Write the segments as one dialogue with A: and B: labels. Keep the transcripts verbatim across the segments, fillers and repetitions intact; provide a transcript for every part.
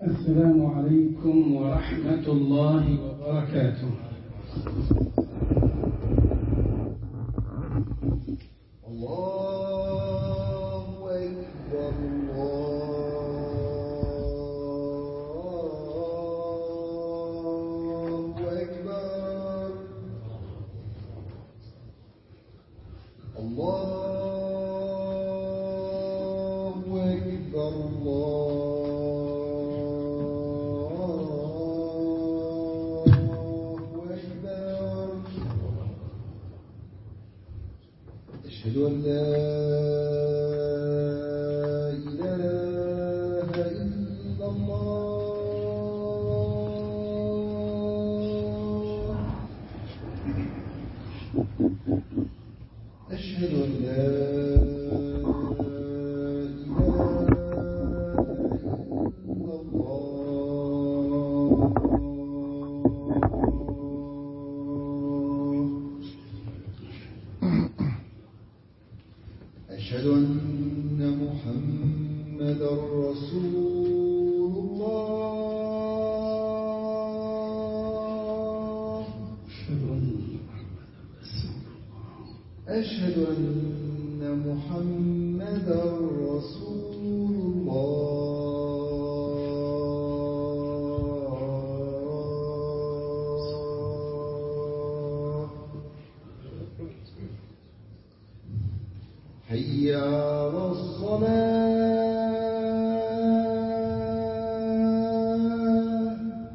A: السلام عليكم ورحمة الله وبركاته.
B: الله أكبر الله أكبر الله أكبر أشهد أن لا إله إلا الله أشهد أن لا أشهد أن محمدا رسول الله أشهد أن محمدا رسول الله حي على الصلاة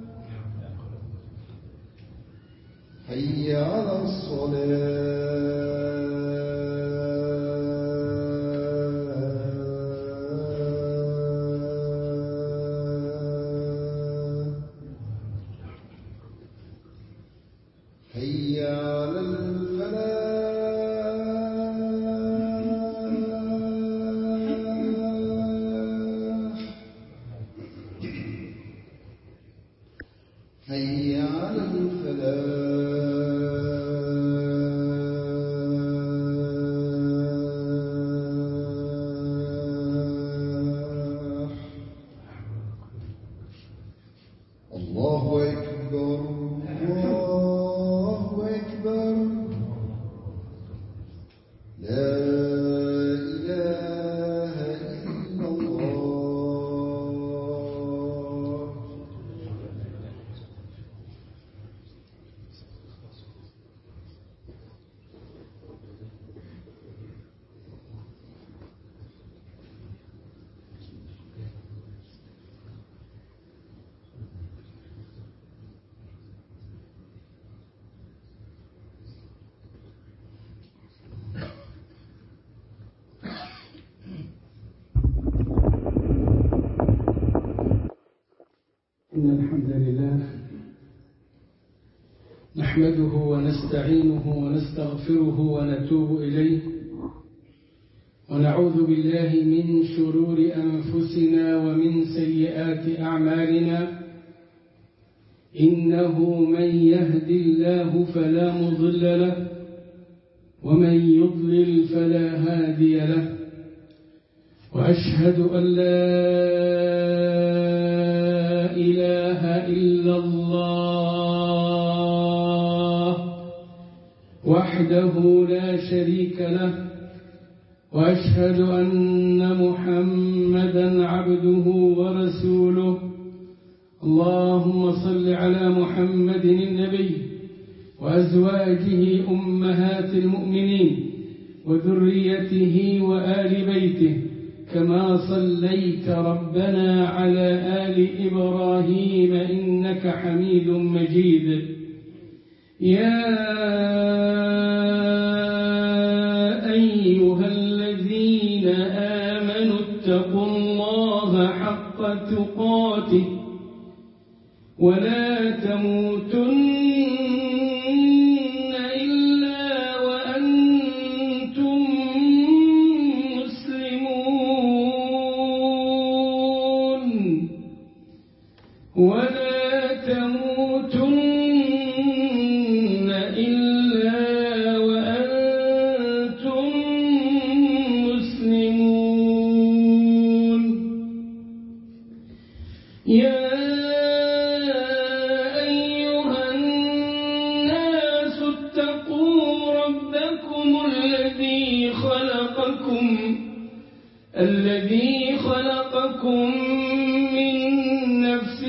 B: حي على الصلاة حي على الفلاح حي على الفلاح الله أكبر الله أكبر لا إله إلا الله
A: إن الحمد لله نحمده ونستعينه ونستغفره ونتوب إليه ونعوذ بالله من شرور أنفسنا ومن سيئات أعمالنا إنه من يهد الله فلا مضل له ومن يضلل فلا هادي له وأشهد أن لا إله إلا الله وحده لا شريك له وأشهد أن محمدا عبده ورسوله اللهم صل على محمد النبي وأزواجه أمهات المؤمنين وذريته وآل بيته كما صليت ربنا على آل إبراهيم إنك حميد مجيد يا أيها الذين آمنوا اتقوا الله حق تقاته ولا تموتن ولا تموتن إلا وأنتم مسلمون يا خلقكم من نفس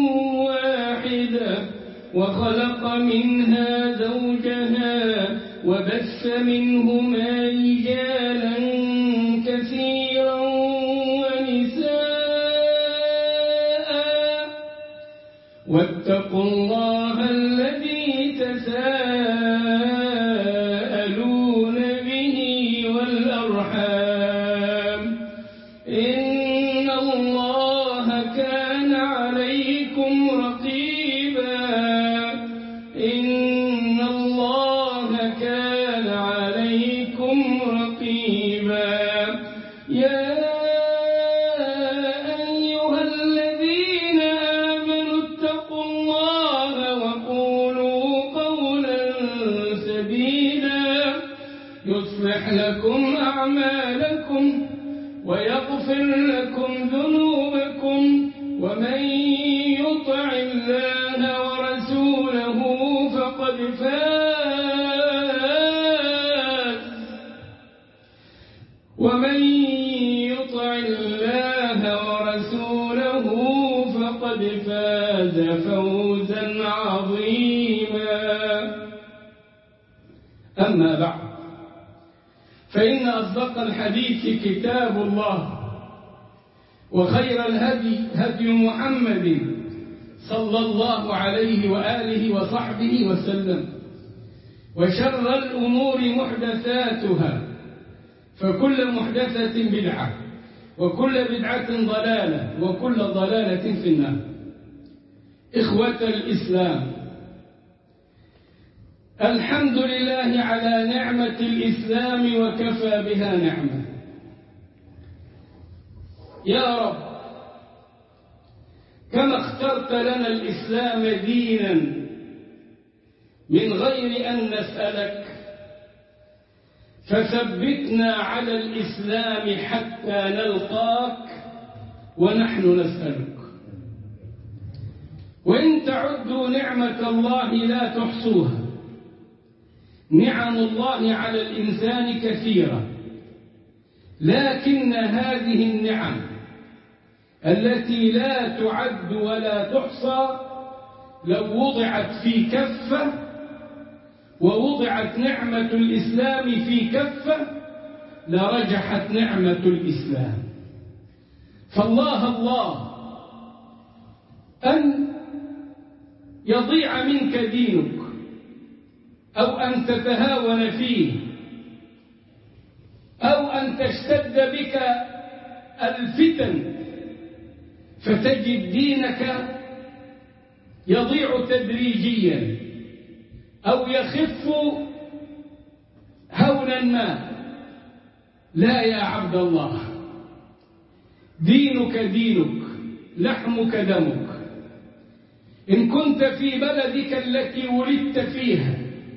A: واحدة وخلق منها زوجها وبث منهما رجالا كثيرا ونساء واتقوا الله الذي تساءلون به والأرحام إن الله كان عليكم رقيبا إن الله كان عليكم رقيبا يا أيها الذين آمنوا اتقوا الله وقولوا قولا سديدا يصلح لكم أعمالكم ويغفر لكم ذنوبكم ومن يطع الله ورسوله فقد فاز ومن يطع الله ورسوله فقد فاز فوزا عظيما. أما بعد، فإن أصدق الحديث كتاب الله وخير الهدي هدي محمد صلى الله عليه وآله وصحبه وسلم وشر الأمور محدثاتها فكل محدثة بدعة وكل بدعة ضلالة وكل ضلالة في النار. إخوة الإسلام، الحمد لله على نعمة الإسلام وكفى بها نعمة. يا رب، كما اخترت لنا الإسلام دينا من غير أن نسألك، فثبتنا على الإسلام حتى نلقاك ونحن نسألك. وإن تعدوا نعمة الله لا تحصوها. نعم الله على الإنسان كثيرة، لكن هذه النعم التي لا تعد ولا تحصى لو وضعت في كفة ووضعت نعمة الإسلام في كفة لرجحت نعمة الإسلام. فالله الله أن يضيع منك دينك أو أن تتهاون فيه أو أن تشتد بك الفتن فتجد دينك يضيع تدريجيا أو يخف هونا ما. لا يا عبد الله، دينك دينك، لحمك دمك. إن كنت في بلدك التي ولدت فيها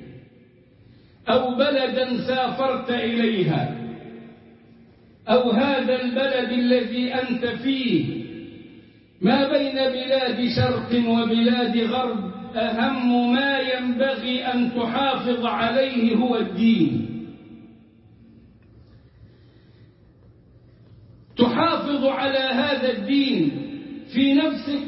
A: أو بلدا سافرت إليها أو هذا البلد الذي أنت فيه، ما بين بلاد شرق وبلاد غرب أهم ما ينبغي أن تحافظ عليه هو الدين. تحافظ على هذا الدين في نفسك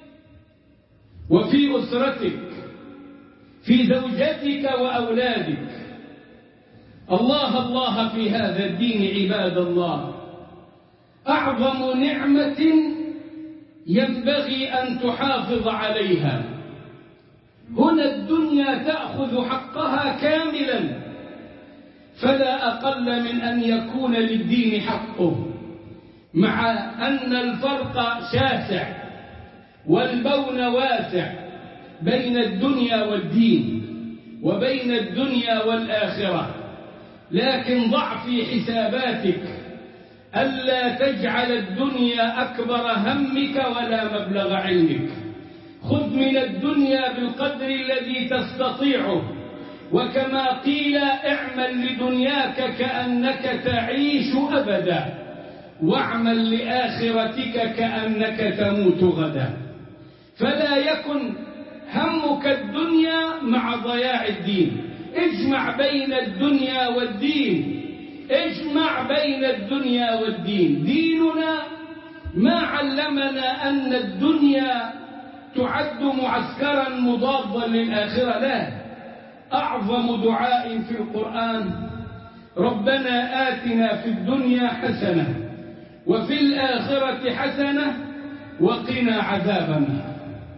A: وفي أسرتك، في زوجتك وأولادك. الله الله في هذا الدين عباد الله. أعظم نعمة ينبغي أن تحافظ عليها. هنا الدنيا تأخذ حقها كاملا، فلا أقل من أن يكون للدين حقه، مع أن الفرق شاسع والبون واسع بين الدنيا والدين وبين الدنيا والآخرة. لكن ضع في حساباتك ألا تجعل الدنيا أكبر همك ولا مبلغ علمك. خذ من الدنيا بالقدر الذي تستطيعه، وكما قيل اعمل لدنياك كأنك تعيش أبدا، واعمل لآخرتك كأنك تموت غدا. فلا يكن همك الدنيا مع ضياع الدين. اجمع بين الدنيا والدين، اجمع بين الدنيا والدين. ديننا ما علمنا أن الدنيا تعد معسكرا مضادا للآخرة، لا. أعظم دعاء في القرآن ربنا آتنا في الدنيا حسنة وفي الآخرة حسنة وقنا عذاب النار.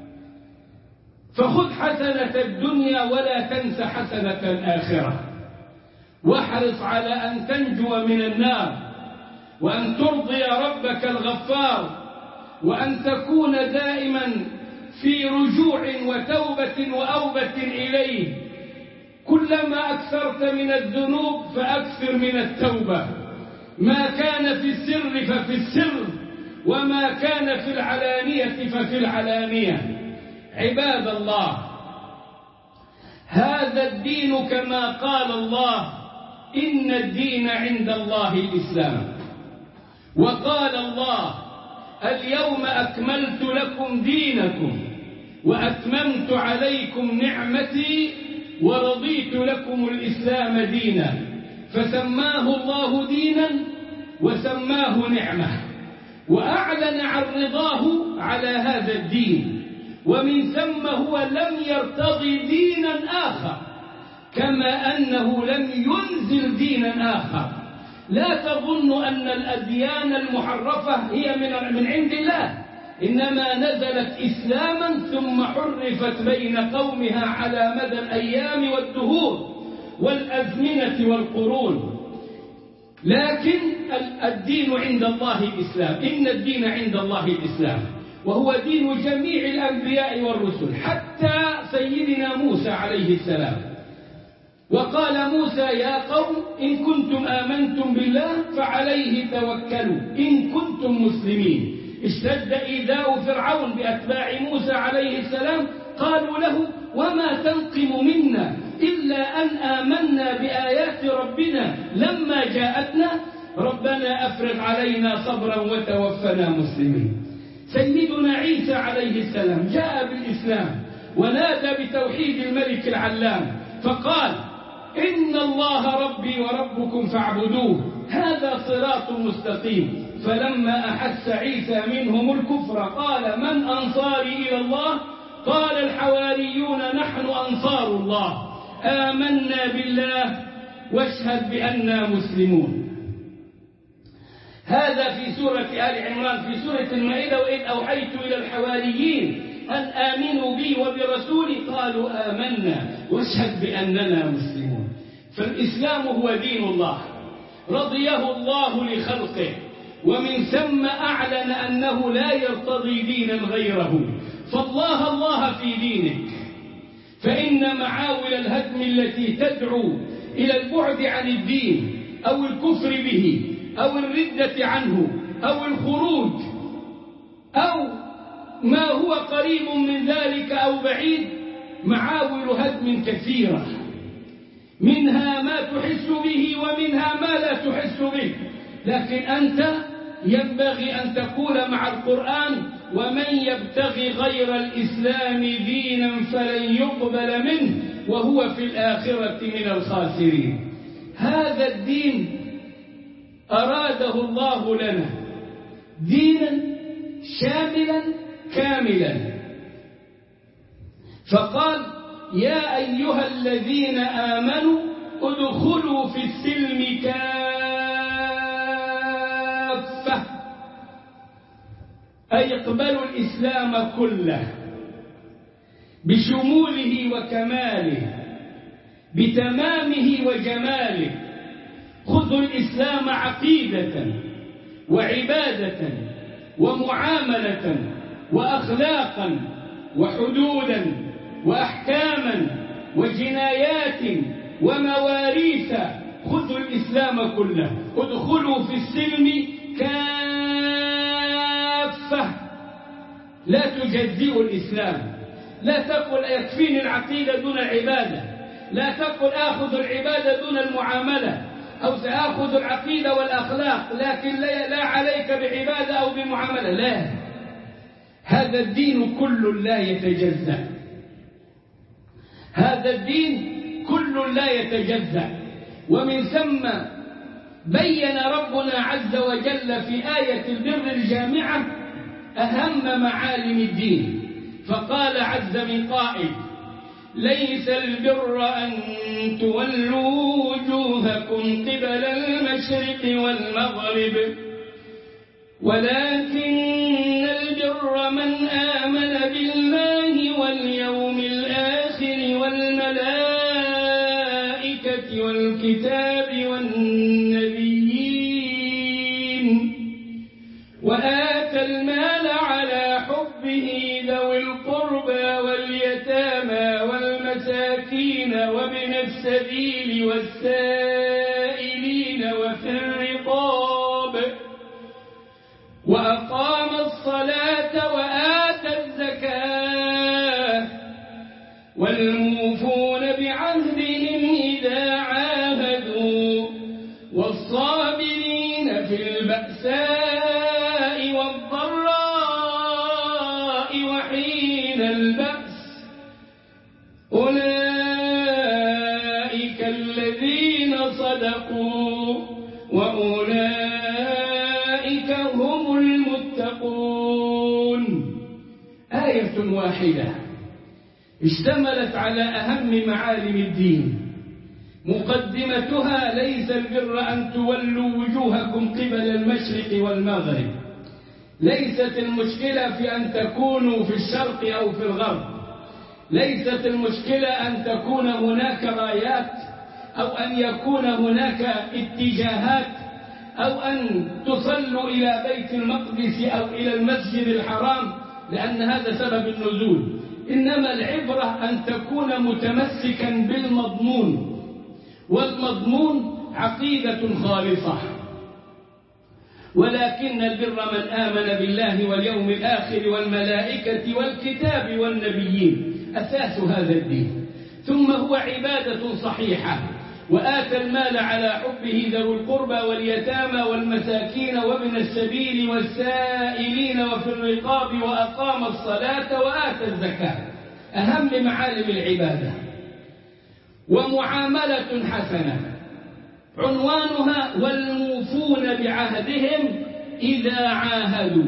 A: فخذ حسنة الدنيا ولا تنس حسنة الآخرة، واحرص على أن تنجو من النار، وأن ترضي ربك الغفار، وأن تكون دائما في رجوع وتوبة وأوبة إليه. كلما أكثرت من الذنوب فأكثر من التوبة، ما كان في السر ففي السر، وما كان في العلانية ففي العلانية. عباد الله، هذا الدين كما قال الله إن الدين عند الله الإسلام، وقال الله اليوم أكملت لكم دينكم وأتممت عليكم نعمتي ورضيت لكم الإسلام دينا، فسماه الله دينا وسماه نعمة، وأعلن عن رضاه على هذا الدين، ومن ثم هو لم يرتضي دينا آخر، كما أنه لم ينزل دينا آخر. لا تظن أن الأديان المحرفة هي من من عند الله، إنما نزلت إسلاما ثم حرفت بين قومها على مدى الأيام والدهور والأزمنة والقرون. لكن الدين عند الله الإسلام، إن الدين عند الله الإسلام، وهو دين جميع الأنبياء والرسل حتى سيدنا موسى عليه السلام. وقال موسى يا قوم إن كنتم آمنتم بالله فعليه توكلوا إن كنتم مسلمين. اشتد إيذاء فرعون بأتباع موسى عليه السلام، قالوا له وما تنقم منا إلا أن آمنا بآيات ربنا لما جاءتنا ربنا أفرغ علينا صبرا وتوفنا مسلمين. سيدنا عيسى عليه السلام جاء بالإسلام ونادى بتوحيد الملك العلام، فقال إن الله ربي وربكم فاعبدوه هذا صراط مستقيم. فلما أحس عيسى منهم الكفر قال من أنصاري إلى الله؟ قال الحواريون نحن أنصار الله آمنا بالله واشهد بأننا مسلمون. هذا في سورة آل عمران. في سورة المائدة وإذ أوحيت إلى الحواريين أن آمنوا بي وبرسولي قالوا آمنا واشهد بأننا مسلمون. فالإسلام هو دين الله رضيه الله لخلقه، ومن ثم أعلن أنه لا يرتضي دينا غيره. فالله الله في دينك، فإن معاول الهدم التي تدعو إلى البعد عن الدين أو الكفر به أو الردة عنه أو الخروج أو ما هو قريب من ذلك أو بعيد، معاول هدم كثيرة، منها ما تحس به ومنها ما لا تحس به. لكن أنت ينبغي أن تقول مع القرآن ومن يبتغي غير الإسلام دينا فلن يقبل منه وهو في الآخرة من الخاسرين. هذا الدين أراده الله لنا دينا شاملا كاملا، فقال يا أيها الذين آمنوا ادخلوا في السلم كافة، أي اقبلوا الإسلام كله بشموله وكماله بتمامه وجماله. خذوا الإسلام عقيدة وعبادة ومعاملة وأخلاقا وحدودا وأحكاما وجنايات ومواريث. خذوا الإسلام كله، ادخلوا في السلم كافة. لا تجزئوا الإسلام، لا تقل يكفيني العقيدة دون العبادة، لا تقل آخذ العبادة دون المعاملة أو سأخذ العقيدة والأخلاق لكن لا عليك بعبادة أو بمعاملة. لا، هذا الدين كل لا يتجزأ، هذا الدين كل لا يتجزأ. ومن ثم بين ربنا عز وجل في آية البر الجامعة أهم معالم الدين، فقال عز من قائل: ليس البر أن تولوا وجوهكم قبل المشرق والمغرب ولكن البر من آمن بالله واليوم الآخر والملائكة والكتاب والنبيين وآتى المال على حبه ذوي القربى واليتامى والمساكين وابن السبيل والسائلين وفي الرقاب وأقام الصلاة وآتى الزكاة والموفون بعهدهم إذا عاهدوا والصابرين في البأساء والضراء وحين البأس أولئك الذين صدقوا وأولئك هم المتقون. آية واحدة اشتملت على أهم معالم الدين، مقدمتها: ليس البر أن تولوا وجوهكم قبل المشرق والمغرب. ليست المشكلة في أن تكونوا في الشرق أو في الغرب، ليست المشكلة أن تكون هناك رايات أو أن يكون هناك اتجاهات أو أن تصلوا إلى بيت المقدس أو إلى المسجد الحرام، لأن هذا سبب النزول. إنما العبرة أن تكون متمسكا بالمضمون، والمضمون عقيدة خالصة. ولكن البر من آمن بالله واليوم الآخر والملائكة والكتاب والنبيين، أساس هذا الدين. ثم هو عبادة صحيحة، وآتى المال على حبه ذوي القربى واليتامى والمساكين وابن السبيل والسائلين وفي الرقاب وأقام الصلاة وآتى الزكاة، أهم معالم العبادة. ومعاملة حسنة عنوانها: والموفون بعهدهم إذا عاهدوا.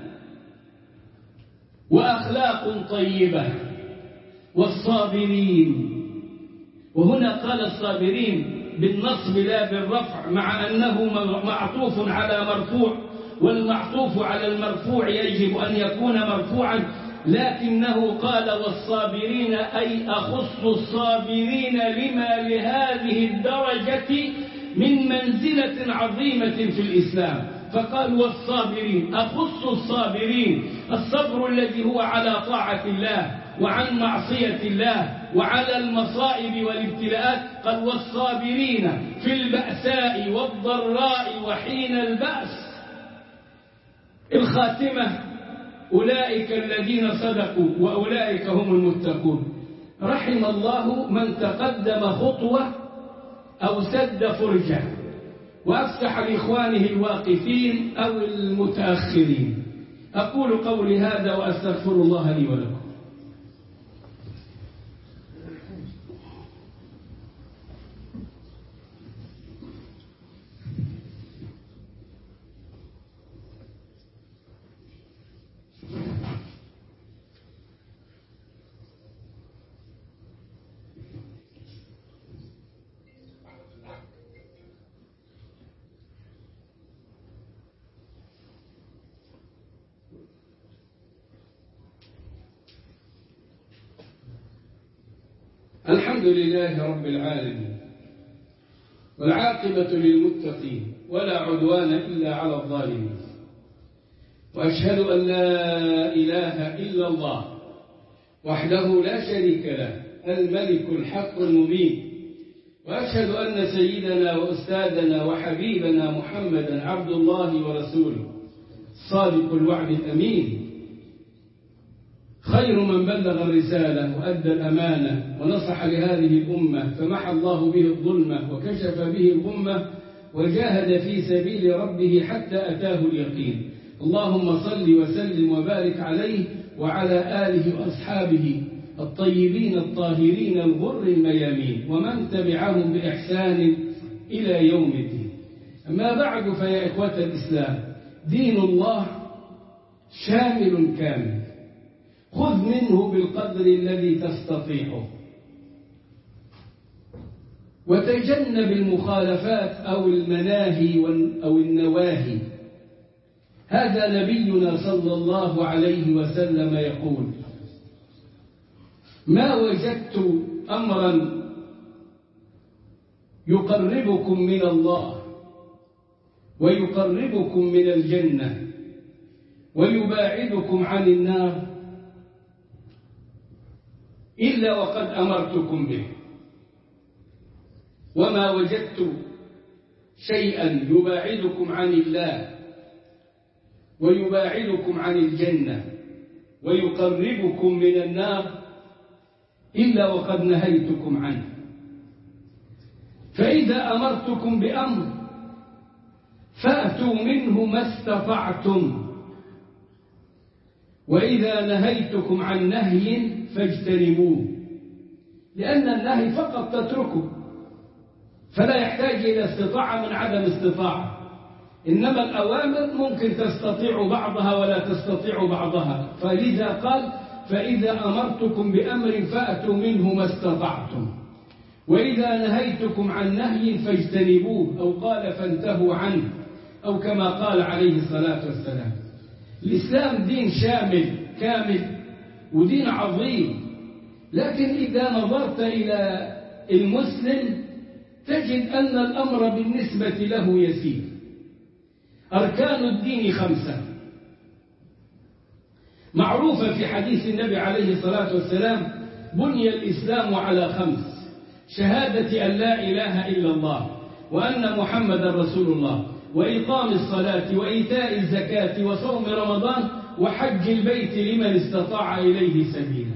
A: وأخلاق طيبة والصابرين. وهنا قال الصابرين بالنصب لا بالرفع، مع أنه معطوف على مرفوع، والمعطوف على المرفوع يجب أن يكون مرفوعا، لكنه قال والصابرين، أي أخص الصابرين لما لهذه الدرجة من منزلة عظيمة في الإسلام، فقال والصابرين، أخص الصابرين، الصبر الذي هو على طاعة الله وعن معصية الله وعلى المصائب والابتلاءات. قال والصابرين في البأساء والضراء وحين البأس. الخاتمة: أولئك الذين صدقوا وأولئك هم المتقون. رحم الله من تقدم خطوة أو سد فرجة وأفسح لإخوانه الواقفين أو المتأخرين. أقول قولي هذا وأستغفر الله لي ولكم. الحمد لله رب العالمين، والعاقبة للمتقين، ولا عدوان إلا على الظالمين. وأشهد أن لا إله إلا الله وحده لا شريك له، الملك الحق المبين. وأشهد أن سيدنا وأستاذنا وحبيبنا محمدا عبد الله ورسوله، صادق الوعد الأمين، خير من بلغ الرسالة وأدى الأمانة ونصح لهذه الأمة، فمحى الله به الظلمة وكشف به الغمة، وجاهد في سبيل ربه حتى أتاه اليقين. اللهم صل وسلم وبارك عليه وعلى آله وأصحابه الطيبين الطاهرين الغر الميامين، ومن تبعهم بإحسان إلى يوم الدين. أما بعد فيا إخوة الإسلام، دين الله شامل كامل، خذ منه بالقدر الذي تستطيعه، وتجنب المخالفات أو المناهي أو النواهي. هذا نبينا صلى الله عليه وسلم يقول: ما وجدت أمرا يقربكم من الله ويقربكم من الجنة ويباعدكم عن النار إلا وقد أمرتكم به، وما وجدت شيئا يباعدكم عن الله ويباعدكم عن الجنة ويقربكم من النار إلا وقد نهيتكم عنه. فإذا أمرتكم بأمر فأتوا منه ما استطعتم، وإذا نهيتكم عن نهي فاجتنبوه، لأن النهي فقط تتركه، فلا يحتاج إلى استطاعة من عدم استطاعة، إنما الأوامر ممكن تستطيع بعضها ولا تستطيع بعضها. فلذا قال: فإذا أمرتكم بأمر فأتوا منه ما استطعتم، وإذا نهيتكم عن نهي فاجتنبوه، أو قال فانتهوا عنه، أو كما قال عليه الصلاة والسلام. الإسلام دين شامل كامل ودين عظيم، لكن إذا نظرت إلى المسلم تجد أن الأمر بالنسبة له يسير. أركان الدين خمسة معروفة في حديث النبي عليه الصلاة والسلام: بني الإسلام على خمس: شهادة أن لا إله إلا الله وأن محمدا رسول الله، وإقام الصلاة، وإيتاء الزكاة، وصوم رمضان، وحج البيت لمن استطاع إليه سبيلا.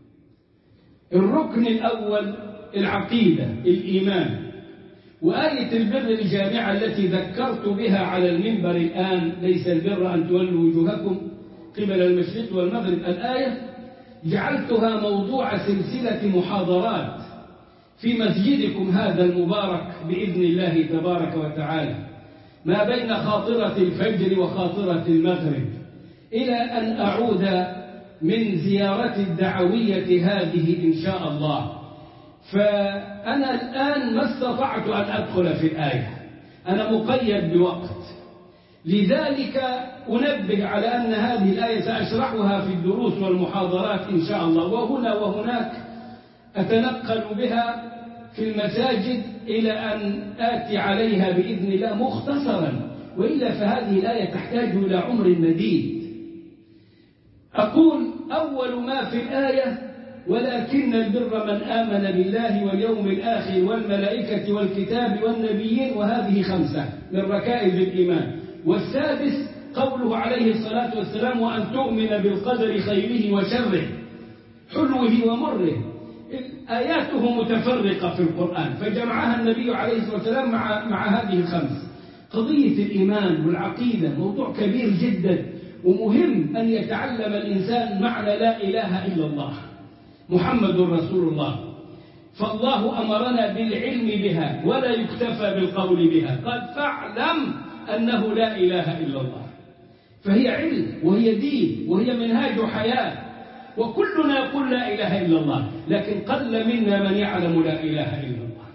A: الركن الأول العقيدة، الإيمان. وآية البر الجامعة التي ذكرت بها على المنبر الآن: ليس البر أن تولوا وجوهكم قبل المشرق والمغرب، الآية جعلتها موضوع سلسلة محاضرات في مسجدكم هذا المبارك بإذن الله تبارك وتعالى، ما بين خاطرة الفجر وخاطرة المغرب، إلى أن أعود من زيارة الدعوية هذه إن شاء الله. فأنا الآن ما استطعت أن أدخل في الآية، أنا مقيد بوقت، لذلك أنبه على أن هذه الآية سأشرحها في الدروس والمحاضرات إن شاء الله، وهنا وهناك أتنقل بها في المساجد إلى أن آتي عليها بإذن الله مختصرا، وإلا فهذه الآية تحتاج إلى عمر مديد. أقول: أول ما في الآية: ولكن البر من آمن بالله واليوم الآخر والملائكة والكتاب والنبيين، وهذه خمسة من ركائز الإيمان. والسادس قوله عليه الصلاة والسلام: وأن تؤمن بالقدر خيره وشره حلوه ومره. آياته متفرقة في القرآن، فجمعها النبي عليه الصلاة والسلام مع, مع هذه الخمس. قضية الإيمان والعقيدة موضوع كبير جدا، ومهم أن يتعلم الإنسان معنى لا إله إلا الله محمد رسول الله. فالله أمرنا بالعلم بها ولا يكتفى بالقول بها، قد فاعلم أنه لا إله إلا الله. فهي علم وهي دين وهي منهاج حياة، وكلنا يقول لا إله إلا الله، لكن قل منا من يعلم لا إله إلا الله.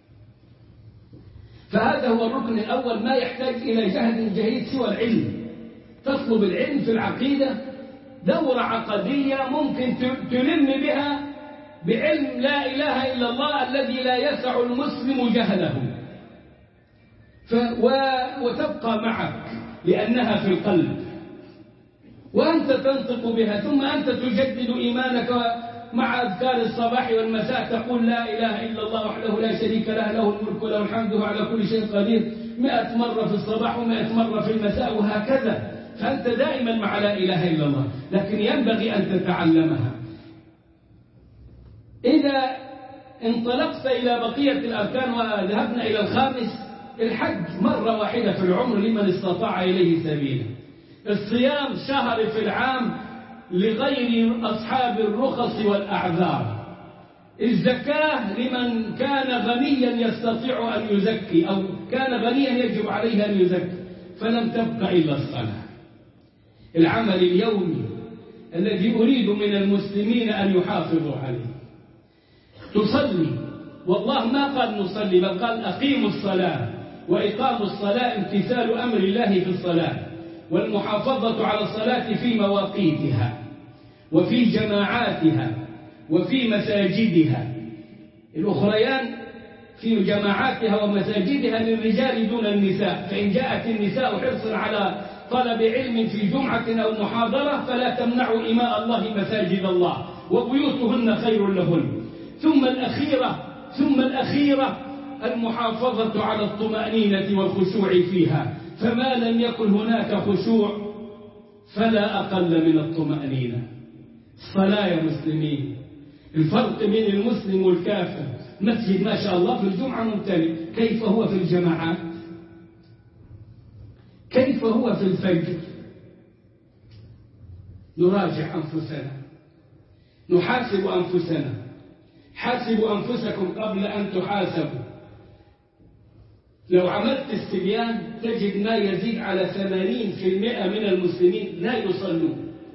A: فهذا هو الركن الأول، ما يحتاج إلى جهد جهيد سوى العلم. تطلب العلم في العقيدة، دورة عقدية ممكن تلم بها بعلم لا إله إلا الله الذي لا يسع المسلم جهله، ف و... وتبقى معك لأنها في القلب، وأنت تنطق بها، ثم أنت تجدد إيمانك مع أذكار الصباح والمساء، تقول لا إله إلا الله وحده لا شريك له، له الملك وله الحمد وهو على كل شيء قدير، مئة مرة في الصباح ومئة مرة في المساء، وهكذا. فأنت دائما مع لا إله إلا الله، لكن ينبغي أن تتعلمها. إذا انطلقت إلى بقية الأركان وذهبنا إلى الخامس: الحج مرة واحدة في العمر لمن استطاع إليه سبيلا. الصيام شهر في العام لغير أصحاب الرخص والأعذار. الزكاة لمن كان غنيا يستطيع أن يزكي أو كان غنيا يجب عليه أن يزكي، فلم تبق إلا الصلاة. العمل اليومي الذي أريد من المسلمين أن يحافظوا عليه. تصلي، والله ما قال نصلي بل قال أقيموا الصلاة، وإقام الصلاة امتثال أمر الله في الصلاة، والمحافظة على الصلاة في مواقيتها وفي جماعاتها وفي مساجدها. الأخريان في جماعاتها ومساجدها للرجال دون النساء، فإن جاءت النساء حرصا على طلب علم في جمعة أو محاضرة فلا تمنعوا إماء الله مساجد الله، وبيوتهن خير لهن. ثم الأخيرة ثم الأخيرة المحافظة على الطمأنينة والخشوع فيها، فما لم يكن هناك خشوع فلا أقل من الطمأنينة. الصلاة يا مسلمين، الفرق بين المسلم والكافر، مسجد ما شاء الله في الجمعة ممتلئ، كيف هو في الجماعات؟ كيف هو في الفجر؟ نراجع أنفسنا، نحاسب أنفسنا. حاسبوا أنفسكم قبل أن تحاسبوا. لو عملت استبيان تجد ما يزيد على ثمانين بالمئة من المسلمين لا يصلون،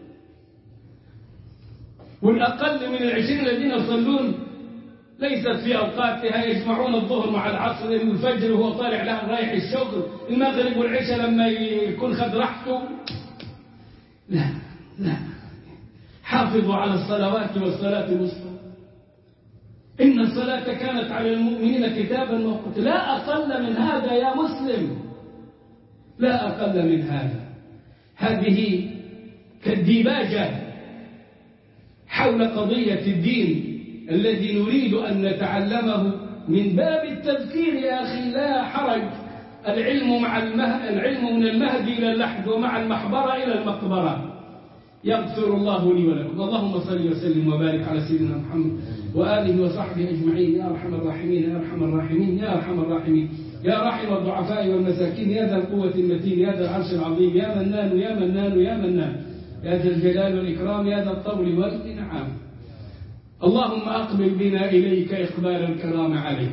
A: والأقل من العشرين الذين يصلون ليست في أوقاتها، يجمعون الظهر مع العصر، الفجر وهو طالع لها رايح الشغل، المغرب والعشاء لما يكون خد راحته. لا لا، حافظوا على الصلوات والصلاة الوسطى، إن الصلاة كانت على المؤمنين كتابا موقوتا. لا أقل من هذا يا مسلم، لا أقل من هذا. هذه كالديباجة حول قضية الدين الذي نريد أن نتعلمه من باب التذكير. يا أخي لا حرج، العلم مع المه... العلم من المهد إلى اللحد ومع المحبرة إلى المقبرة. يغفر الله لي ولكم. اللهم صل وسلم وبارك على سيدنا محمد وآله وصحبه أجمعين يا أرحم الراحمين يا أرحم الراحمين يا أرحم الراحمين يا راحم الضعفاء والمساكين يا ذا القوة المتين يا ذا العرش العظيم يا منان يا منان يا منان يا ذا الجلال والإكرام يا ذا الطول والإنعام. اللهم أقبل بنا إليك إقبال الكرام عليك،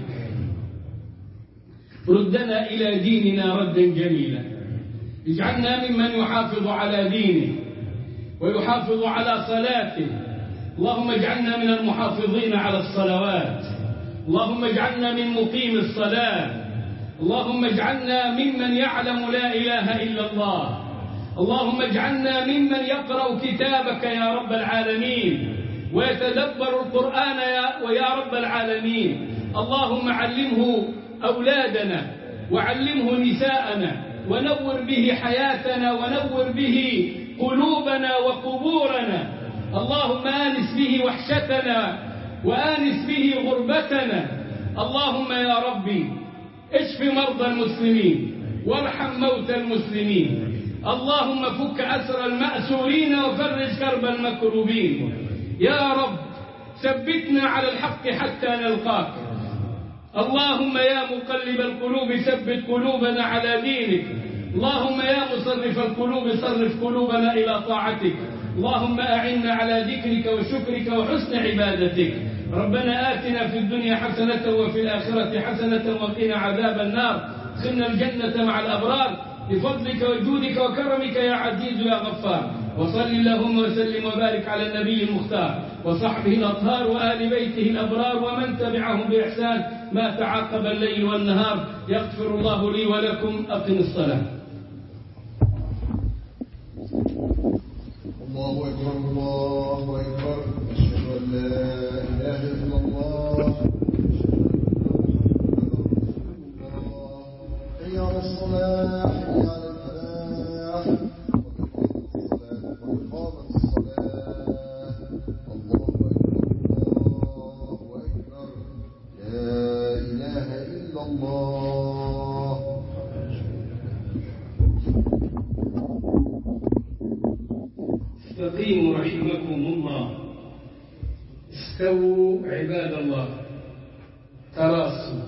A: ردنا إلى ديننا ردا جميلا، اجعلنا ممن يحافظ على دينه ويحافظ على صلاته. اللهم اجعلنا من المحافظين على الصلوات، اللهم اجعلنا من مقيم الصلاة، اللهم اجعلنا ممن يعلم لا إله إلا الله، اللهم اجعلنا ممن يقرأ كتابك يا رب العالمين ويتدبر القرآن يا ويا رب العالمين. اللهم علمه أولادنا وعلمه نساءنا ونور به حياتنا ونور به قلوبنا وقبورنا. اللهم آنس به وحشتنا وآنس به غربتنا. اللهم يا ربي اشف مرضى المسلمين وارحم موتى المسلمين. اللهم فك أسر المأسورين وفرج كرب المكروبين. يا رب ثبتنا على الحق حتى نلقاك. اللهم يا مقلب القلوب ثبت قلوبنا على دينك. اللهم يا مصرف القلوب صرف قلوبنا إلى طاعتك. اللهم أعنا على ذكرك وشكرك وحسن عبادتك. ربنا آتنا في الدنيا حسنة وفي الآخرة حسنة وقنا عذاب النار. ادخلنا الجنة مع الأبرار بفضلك وجودك وكرمك يا عزيز يا غفار. وصل اللهم وسلم وبارك على النبي المختار وصحبه الأطهار وآل بيته الأبرار ومن تبعهم بإحسان ما تعاقب الليل والنهار. يغفر الله لي ولكم. أقم الصلاة.
B: الله أكبر الله أكبر. أشهد أن لا إله إلا الله. حي على الصلاة حي على الفلاح. وقد قامت الصلاة. الله أكبر الله أكبر. لا إله إلا الله.
A: استقيموا رحمكم الله. استووا عباد الله. تراصوا.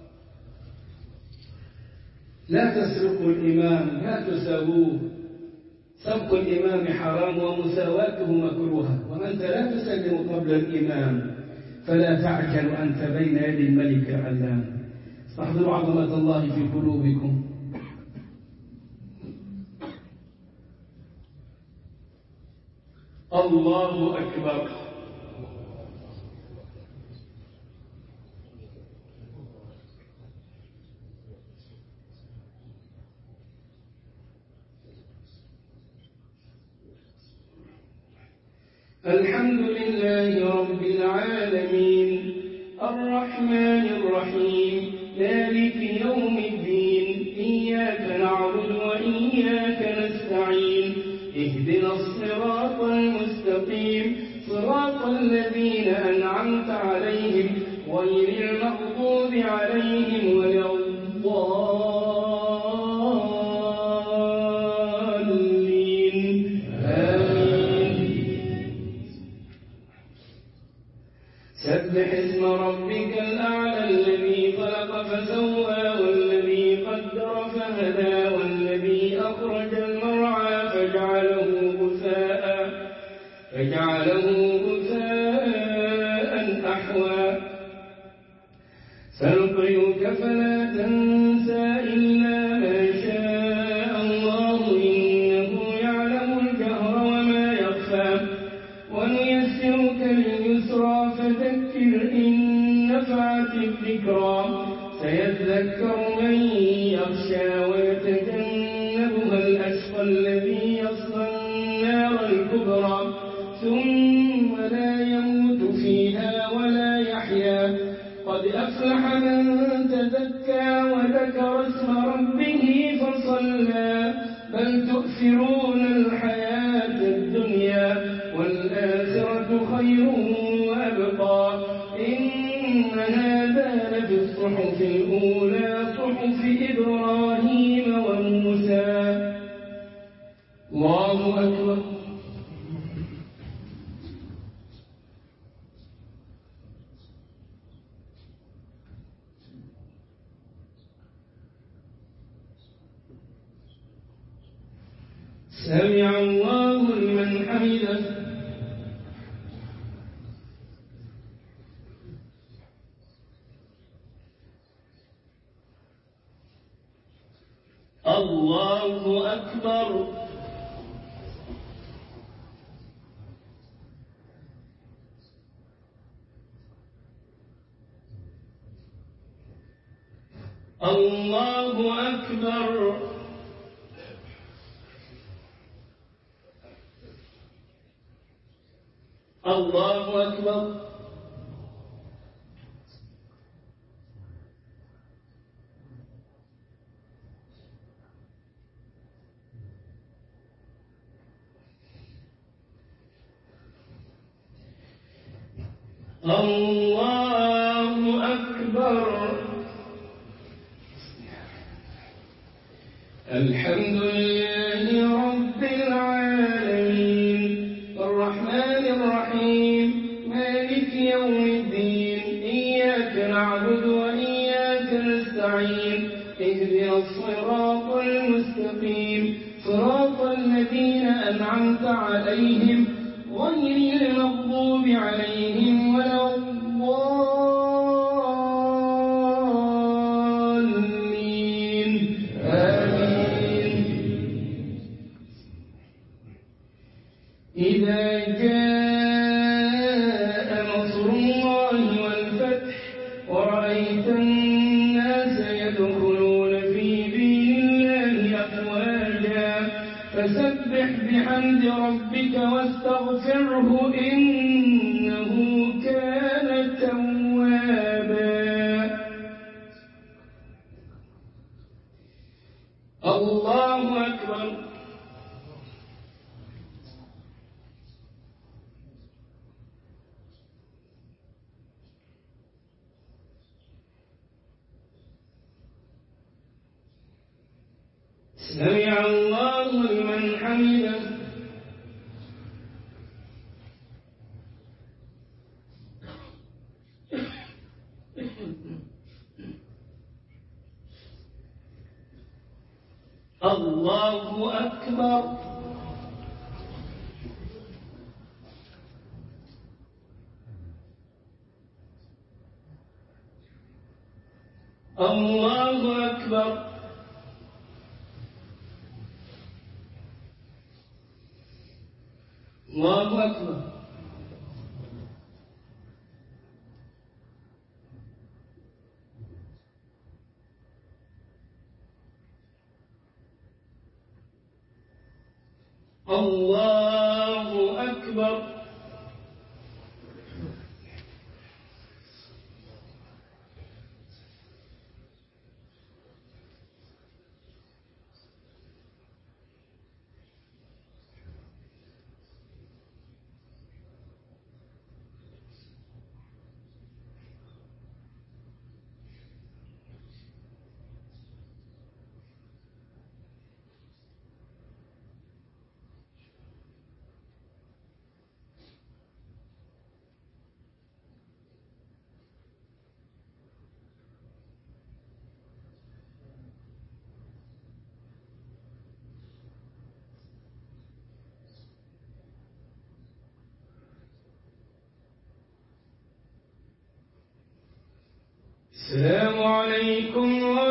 A: لا تسرقوا الإمام، لا تساووه. سبق الإمام حرام ومساواته مكروهة. وأنت لا تسلم قبل الإمام فلا تعجل أنت بين يدي الملك العلام. استحضروا عظمة الله في قلوبكم. الله أكبر. الحمد لله رب العالمين الرحمن الرحيم مالك يوم الدين إياك نعبد وإياك نستعين اهدنا الصراط المستقيم صراط الذين أنعمت عليهم غير المغضوب عليهم ولا الضالين آمين. سبح اسم ربك الأعلى الذي خلق فسوى والذي قدر فهدى والذي أخرج المرعى فجعله غثاء فجعله غثاء أحوى سنقرئك فلا تنسى إلا ما شاء الله إنه يعلم الجهر وما يخفى ونيسرك لليسرى فذكر إن نفعت الذكرى سيذكر من يخشى ويتجنبها الأشقى الذي يصلى النار الكبرى ثم لا يموت فيها ولا يحيا قد أفلح من تزكى وذكر اسم ربه فصلى بل تؤثرون الحياة الدنيا والآخرة خير وأبقى إن هذا لفي الصحف الأولى صحف إبراهيم وموسى. الله أكبر. سمع الله لمن حمده. الله أكبر. الله أكبر. الله أكبر. الله أكبر. الحمد لله رب العالمين الرحمن الرحيم مالك يوم الدين إياك نعبد وإياك نستعين اهدنا الصراط المستقيم صراط الذين أنعمت عليهم غير المغضوب عليهم ولا الضالين آمين. إذا جاء نصر الله والفتح ورأيت الناس يدخلون في دين الله أفواجا فسبح بحمد ربك واستغفره إنه كان توابا. الله أكبر. سمع الله لمن حمده. الله أكبر. الله أكبر. الله أكبر. الله أكبر. السلام عليكم ورحمة